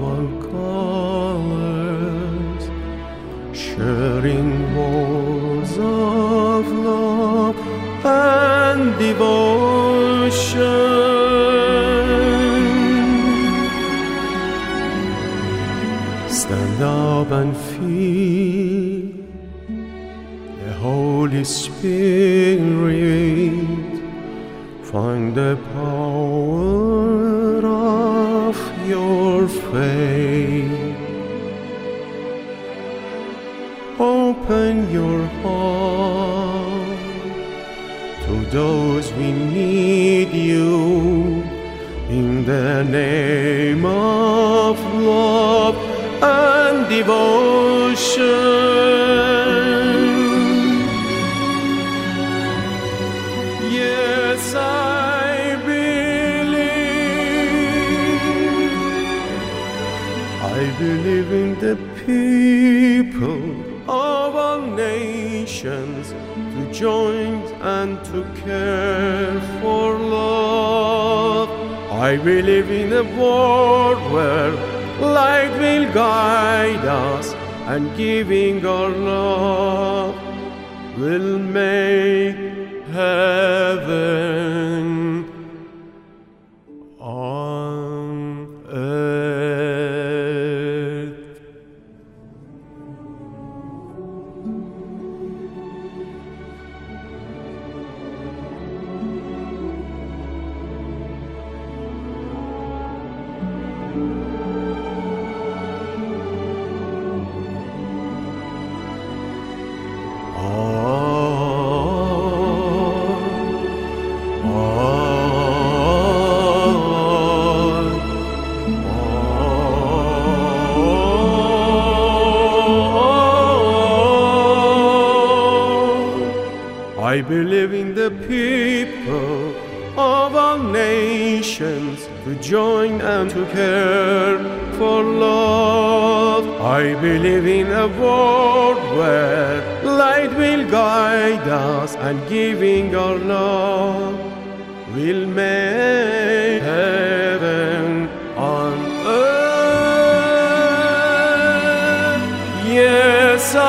all colors, sharing walls of love and devotion. Stand up and feel the Holy Spirit. Find the power of your faith. Open your heart to those we need you. In the name of love and devotion. Yes, I believe in the people of all nations to join and to care for love. I believe in a world where light will guide us, and giving our love will make heaven on earth. I believe in the people of all nations to join and to care for love. I believe in a world where light will guide us, and giving our love will make heaven on earth. Yes, I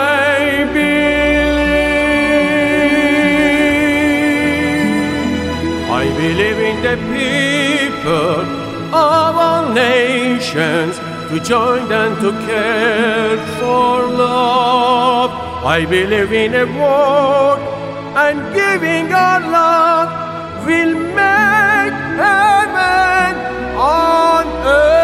believe in the people of all nations to join and to care for love. I believe in a world, and giving our love will make heaven on earth.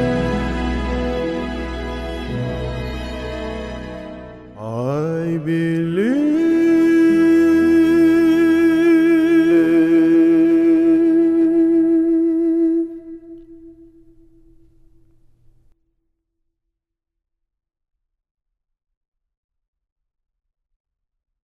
I believe